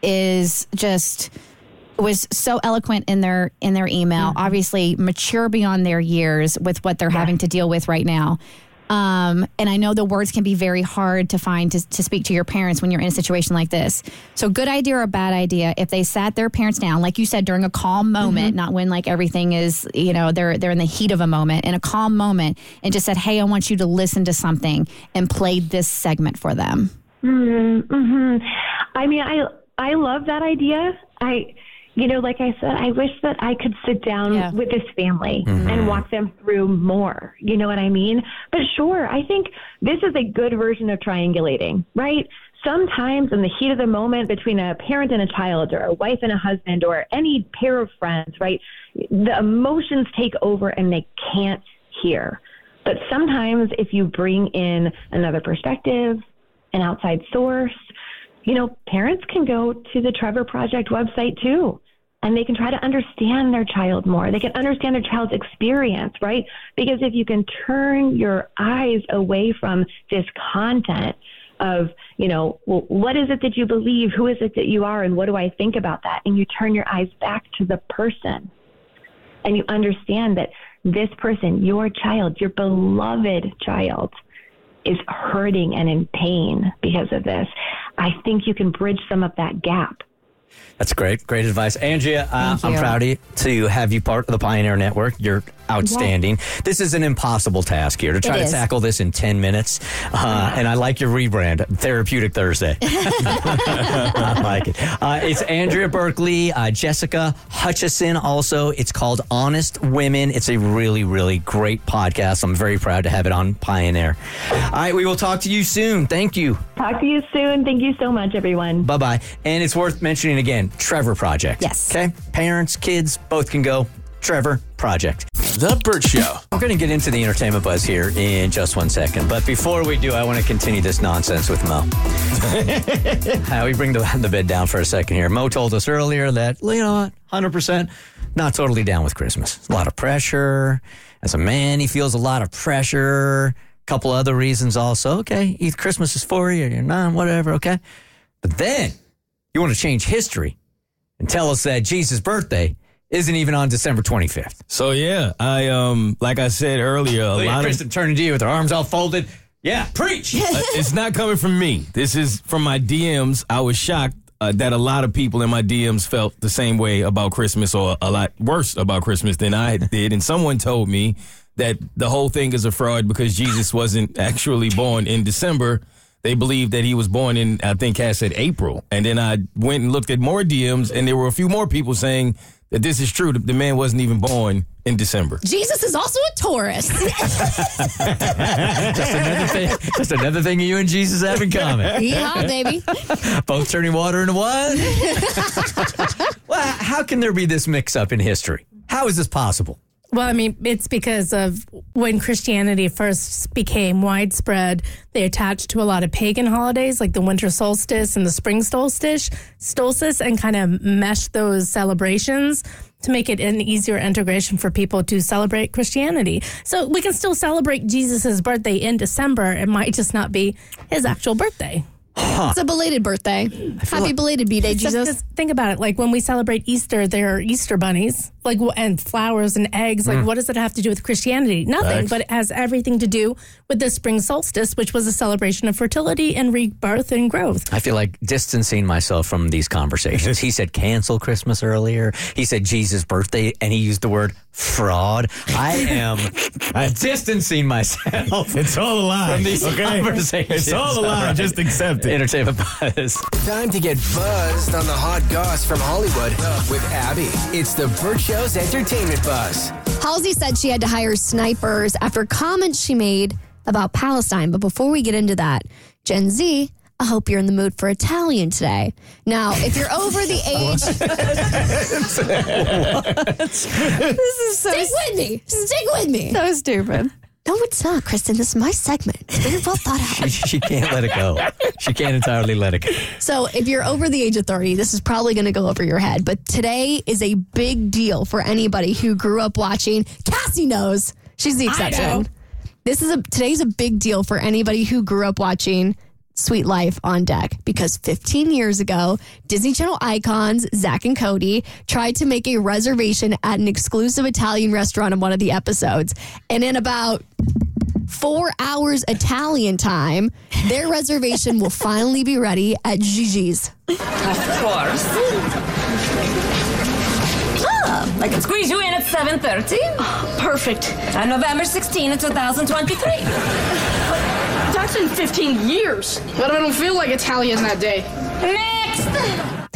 was so eloquent in their email, obviously mature beyond their years with what they're having to deal with right now. And I know the words can be very hard to find to speak to your parents when you're in a situation like this. So good idea or a bad idea, if they sat their parents down, like you said, during a calm moment, not when like everything is, they're in the heat of a moment, in a calm moment, and just said, hey, I want you to listen to something, and played this segment for them. I mean, I love that idea. Like I said, I wish that I could sit down with this family and walk them through more. You know what I mean? But sure, I think this is a good version of triangulating, right? Sometimes in the heat of the moment between a parent and a child, or a wife and a husband, or any pair of friends, right? The emotions take over and they can't hear. But sometimes if you bring in another perspective, an outside source, parents can go to the Trevor Project website too, and they can try to understand their child more. They can understand their child's experience, right? Because if you can turn your eyes away from this content of, what is it that you believe? Who is it that you are? And what do I think about that? And you turn your eyes back to the person, and you understand that this person, your child, your beloved child, is hurting and in pain because of this. I think you can bridge some of that gap. That's great. Great advice. Andrea, I'm proud to have you part of the Pioneer Network. You're outstanding. Yeah. This is an impossible task here to try to tackle this in 10 minutes. And I like your rebrand, Therapeutic Thursday. I like it. It's Andrea Berkeley, Jessica Hutchison also. It's called Honest Women. It's a really, really great podcast. I'm very proud to have it on Pioneer. All right, we will talk to you soon. Thank you. Talk to you soon. Thank you so much, everyone. Bye-bye. And it's worth mentioning again, Trevor Project. Yes. Okay? Parents, kids, both can go. Trevor Project. The Burt Show. We're going to get into the entertainment buzz here in just 1 second. But before we do, I want to continue this nonsense with Mo. We bring the bed down for a second here. Mo told us earlier that, 100% not totally down with Christmas. A lot of pressure. As a man, he feels a lot of pressure. A couple other reasons also. Okay, either Christmas is for you or you're not, whatever, okay? But then you want to change history and tell us that Jesus' birthday isn't even on December 25th. So, yeah, like I said earlier, a lot of Kristen turning to you with her arms all folded. Yeah, preach. It's not coming from me. This is from my DMs. I was shocked that a lot of people in my DMs felt the same way about Christmas, or a lot worse about Christmas than I did. And someone told me that the whole thing is a fraud because Jesus wasn't actually born in December. They believed that he was born in, I think Cass said April. And then I went and looked at more DMs, and there were a few more people saying that this is true. The man wasn't even born in December. Jesus is also a Taurus. Just another thing you and Jesus have in common. Yeah, baby. Both turning water into wine. Well, how can there be this mix-up in history? How is this possible? Well, I mean, it's because of when Christianity first became widespread, they attached to a lot of pagan holidays like the winter solstice and the spring solstice and kind of meshed those celebrations to make it an easier integration for people to celebrate Christianity. So we can still celebrate Jesus' birthday in December. It might just not be his actual birthday. Huh. It's a belated birthday. Happy belated B-Day, Jesus. Just think about it. Like when we celebrate Easter, there are Easter bunnies, and flowers and eggs. Like, what does it have to do with Christianity? Nothing, but it has everything to do with the spring solstice, which was a celebration of fertility and rebirth and growth. I feel like distancing myself from these conversations. He said cancel Christmas earlier. He said Jesus' birthday, and he used the word fraud. I'm distancing myself. It's all a lie. From these conversations. It's all a lie. Just accept it. Entertainment Buzz. Time to get buzzed on the hot goss from Hollywood with Abby. It's the Burt Show's Entertainment Buzz. Halsey said she had to hire snipers after comments she made about Palestine. But before we get into that, Gen Z, I hope you're in the mood for Italian today. Now, if you're over the age... This is so... Stick with me. So stupid. No, it's not, Kristen. This is my segment. It's very well thought out. She can't let it go. She can't entirely let it go. So if you're over the age of 30, this is probably going to go over your head. But today is a big deal for anybody who grew up watching. Cassie knows. She's the exception. Today's a big deal for anybody who grew up watching Sweet Life on Deck, because 15 years ago, Disney Channel icons Zach and Cody tried to make a reservation at an exclusive Italian restaurant in one of the episodes. And in about 4 hours Italian time, their reservation will finally be ready at Gigi's. Of course. I can squeeze you in at 7:30. Oh, perfect. On November 16, 2023. That's in 15 years. But I don't feel like Italian that day. Next! If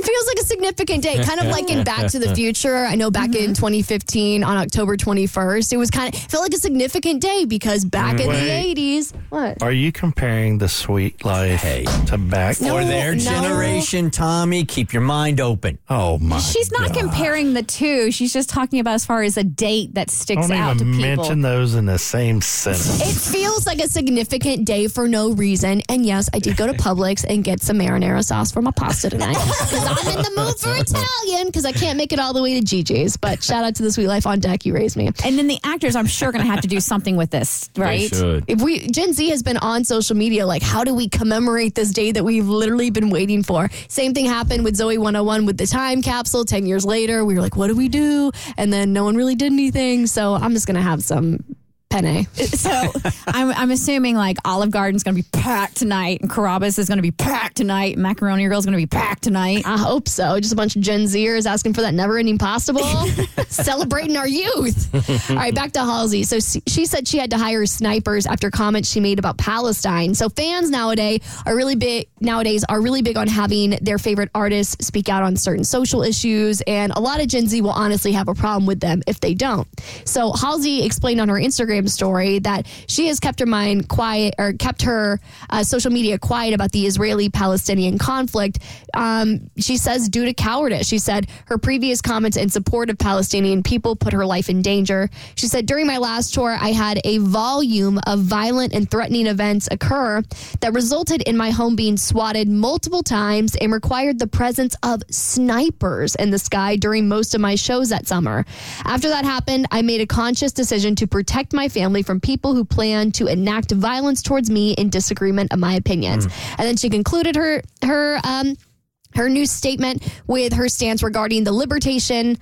feels like a significant day, kind of like in Back to the Future. I know back in 2015 on October 21st, it felt like a significant day because back in the 80s, what? Are you comparing the Sweet Life to Back? For their generation, Tommy, keep your mind open. Oh, my She's not comparing the two. She's just talking about as far as a date that sticks Don't out to even people. mention those in the same sentence. It feels like a significant day for no reason. And yes, I did go to Publix and get some marinara sauce for my pasta tonight because I'm in the mood for Italian because I can't make it all the way to Gigi's. But shout out to the Sweet Life on deck. You raised me. And then the actors, I'm sure, going to have to do something with this, right? They should. Gen Z has been on social media like, how do we commemorate this day that we've literally been waiting for? Same thing happened with Zoe 101 with the time capsule. 10 years later, we were like, what do we do? And then no one really did anything. So I'm just going to have some penne. So I'm assuming like Olive Garden's going to be packed tonight and Carrabba's is going to be packed tonight. And Macaroni Girl's going to be packed tonight. I hope so. Just a bunch of Gen Zers asking for that never-ending pasta bowl. Celebrating our youth. All right, back to Halsey. So she said she had to hire snipers after comments she made about Palestine. So fans nowadays are really big on having their favorite artists speak out on certain social issues. And a lot of Gen Z will honestly have a problem with them if they don't. So Halsey explained on her Instagram story that she has kept her mind quiet or kept her social media quiet about the Israeli-Palestinian conflict. She says due to cowardice. She said her previous comments in support of Palestinian people put her life in danger. She said, during my last tour, I had a volume of violent and threatening events occur that resulted in my home being swatted multiple times and required the presence of snipers in the sky during most of my shows that summer. After that happened, I made a conscious decision to protect my family from people who plan to enact violence towards me in disagreement of my opinions. And then she concluded her new statement with her stance regarding the liberation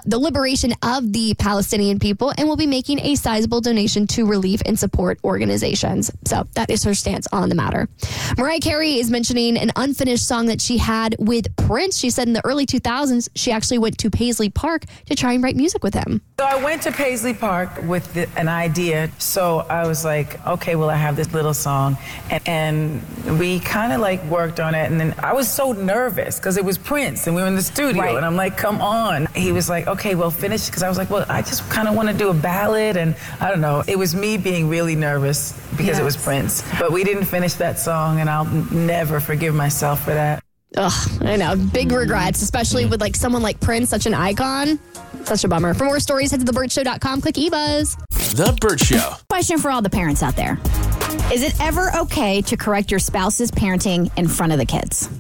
of the Palestinian people, and will be making a sizable donation to relief and support organizations. So that is her stance on the matter. Mariah Carey is mentioning an unfinished song that she had with Prince. She said in the early 2000s, she actually went to Paisley Park to try and write music with him. So I went to Paisley Park with an idea. So I was like, okay, well, I have this little song. And we kind of like worked on it. And then I was so nervous because it was Prince and we were in the studio. Right. And I'm like, come on. He was like, okay, well, finish. Because I was like, well, I just kind of want to do a ballad. And I don't know. It was me being really nervous because it was Prince. But we didn't finish that song. And I'll never forgive myself for that. Ugh, I know. Big regrets, especially with like someone like Prince, such an icon. Such a bummer. For more stories, head to thebirdshow.com. Click eBuzz. The Burt Show. Question for all the parents out there. Is it ever okay to correct your spouse's parenting in front of the kids?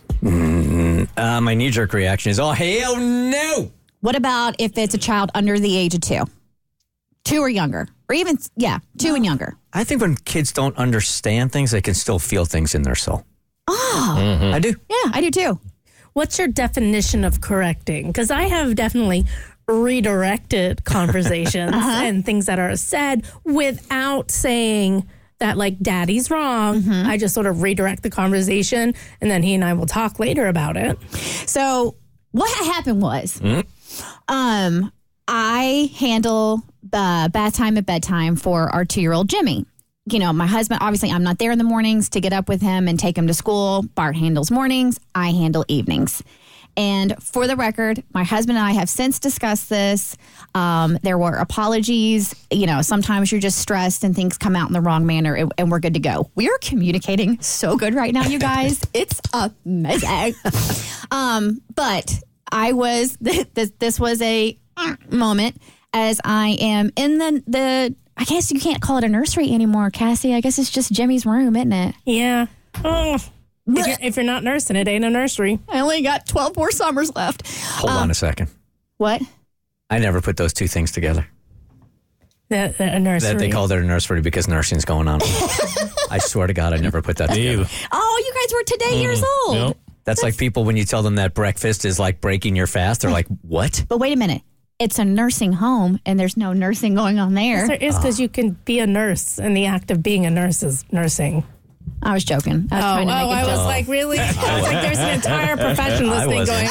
My knee-jerk reaction is, oh, hell no. What about if it's a child under the age of 2? 2 or younger. Or even, 2 and younger. I think when kids don't understand things, they can still feel things in their soul. Oh. I do. Yeah, I do too. What's your definition of correcting? Because I have definitely redirected conversations and things that are said without saying that, like, daddy's wrong. I just sort of redirect the conversation, and then he and I will talk later about it. So what happened was I handle the bath time at bedtime for our 2-year-old Jimmy. You know, my husband, obviously, I'm not there in the mornings to get up with him and take him to school. Bart handles mornings. I handle evenings. And for the record, my husband and I have since discussed this. There were apologies. You know, sometimes you're just stressed and things come out in the wrong manner and we're good to go. We are communicating so good right now, you guys. It's amazing. But I was, this was a moment as I am in the I guess you can't call it a nursery anymore, Cassie. I guess it's just Jimmy's room, isn't it? Yeah. Oh, if you're not nursing, it ain't a nursery. I only got 12 more summers left. Hold on a second. What? I never put those two things together. A nursery. That they called it a nursery because nursing's going on. I swear to God, I never put that together. Oh, you guys were today years old. Nope. That's like people when you tell them that breakfast is like breaking your fast. They're like, what? But wait a minute. It's a nursing home, and there's no nursing going on there. Yes, there is, because you can be a nurse, and the act of being a nurse is nursing. I was joking. I was trying to make a I joke. was like, really? I was like, there's an entire profession listening going.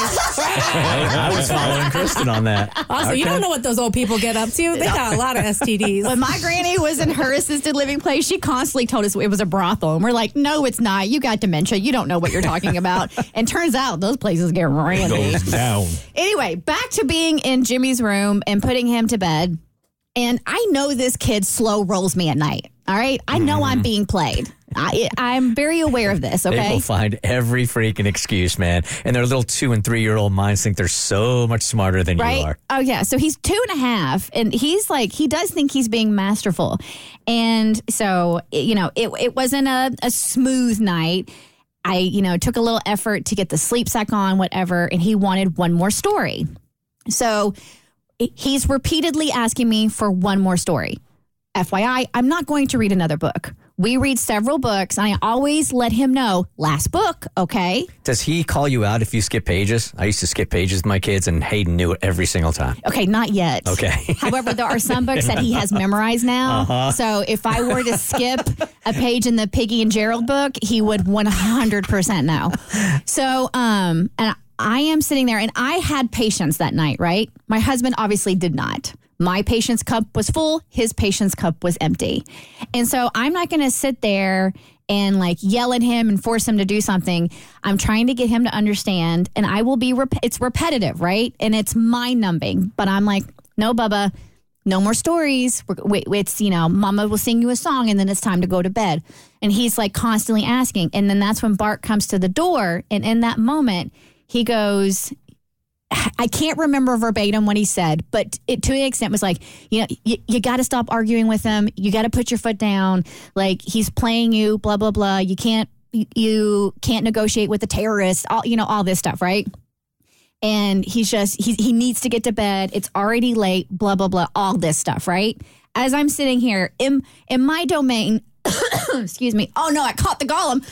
I was following Kristen on that. Also, you don't know what those old people get up to. They got a lot of STDs. When my granny was in her assisted living place, she constantly told us it was a brothel. And we're like, no, it's not. You got dementia. You don't know what you're talking about. And turns out those places get randy. Goes down. Anyway, back to being in Jimmy's room and putting him to bed. And I know this kid slow rolls me at night. All right? I know I'm being played. I'm very aware of this, They okay? will find every freaking excuse, man. And their little 2 and 3 year old minds think they're so much smarter than you are. Oh, yeah. So he's 2.5, and he's like, he does think he's being masterful. And so, it wasn't a smooth night. I, took a little effort to get the sleep sack on, whatever, and he wanted one more story. So he's repeatedly asking me for one more story. FYI, I'm not going to read another book. We read several books, and I always let him know, last book, okay? Does he call you out if you skip pages? I used to skip pages with my kids, and Hayden knew it every single time. Okay, not yet. Okay. However, there are some books that he has memorized now. Uh-huh. So if I were to skip a page in the Piggy and Gerald book, he would 100% know. So, and I am sitting there, and I had patience that night, right? My husband obviously did not. My patience cup was full. His patience cup was empty. And so I'm not going to sit there and like yell at him and force him to do something. I'm trying to get him to understand, and I will be, it's repetitive, right? And it's mind numbing, but I'm like, no, Bubba, no more stories. It's, Mama will sing you a song and then it's time to go to bed. And he's like constantly asking. And then that's when Bart comes to the door. And in that moment, he goes, I can't remember verbatim what he said, but it to an extent was like, you got to stop arguing with him. You got to put your foot down. Like, he's playing you, blah, blah, blah. You can't negotiate with the terrorists, all this stuff, right? And he needs to get to bed. It's already late, blah, blah, blah, all this stuff, right? As I'm sitting here in my domain, excuse me. Oh no, I caught the golem.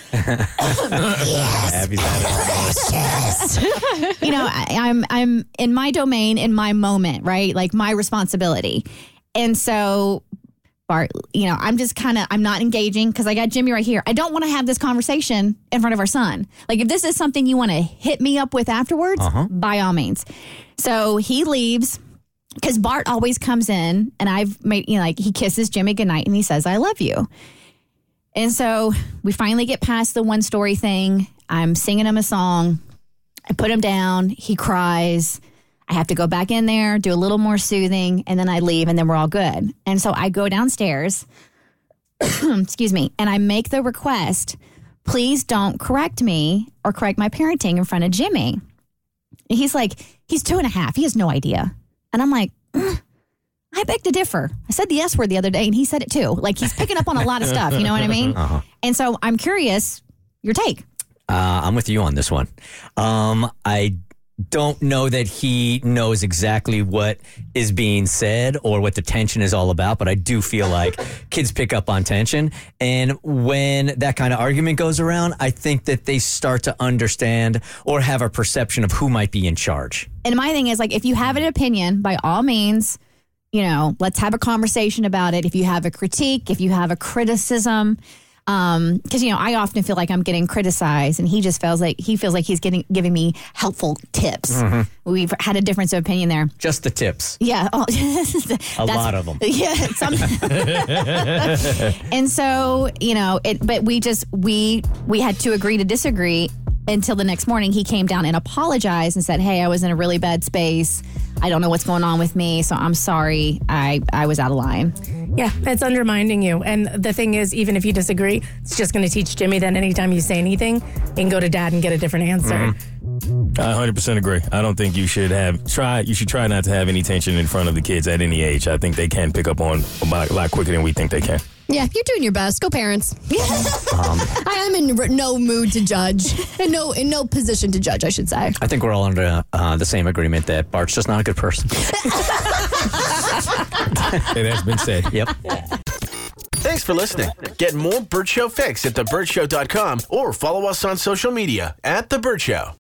Yes. I'm in my domain, in my moment, right? Like my responsibility. And so Bart, I'm not engaging because I got Jimmy right here. I don't want to have this conversation in front of our son. Like, if this is something you want to hit me up with afterwards, by all means. So he leaves. Because Bart always comes in, and I've made, he kisses Jimmy goodnight and he says, I love you. And so we finally get past the one story thing. I'm singing him a song. I put him down. He cries. I have to go back in there, do a little more soothing, and then I leave, and then we're all good. And so I go downstairs, excuse me, and I make the request, please don't correct me or correct my parenting in front of Jimmy. And he's like, he's 2.5. He has no idea. And I'm like, I beg to differ. I said the S word the other day, and he said it too. Like, he's picking up on a lot of stuff. You know what I mean? And so I'm curious, your take. I'm with you on this one. I don't know that he knows exactly what is being said or what the tension is all about, but I do feel like kids pick up on tension. And when that kind of argument goes around, I think that they start to understand or have a perception of who might be in charge. And my thing is, like, if you have an opinion, by all means, let's have a conversation about it. If you have a critique, if you have a criticism, because, I often feel like I'm getting criticized, and he just feels like he's giving me helpful tips. Mm-hmm. We've had a difference of opinion there. Just the tips. Yeah. A lot of them. Yeah. And so, but we had to agree to disagree until the next morning. He came down and apologized and said, hey, I was in a really bad space. I don't know what's going on with me, so I'm sorry. I was out of line. Yeah, it's undermining you. And the thing is, even if you disagree, it's just going to teach Jimmy that anytime you say anything, you can go to dad and get a different answer. Mm-hmm. I 100% agree. I don't think you should try not to have any tension in front of the kids at any age. I think they can pick up on a lot quicker than we think they can. Yeah, you're doing your best. Go parents. I am in no mood to judge. In no position to judge, I should say. I think we're all under the same agreement that Bart's just not a good person. It has been said. Yep. Thanks for listening. Get more Burt Show fix at thebirdshow.com or follow us on social media @The Burt Show.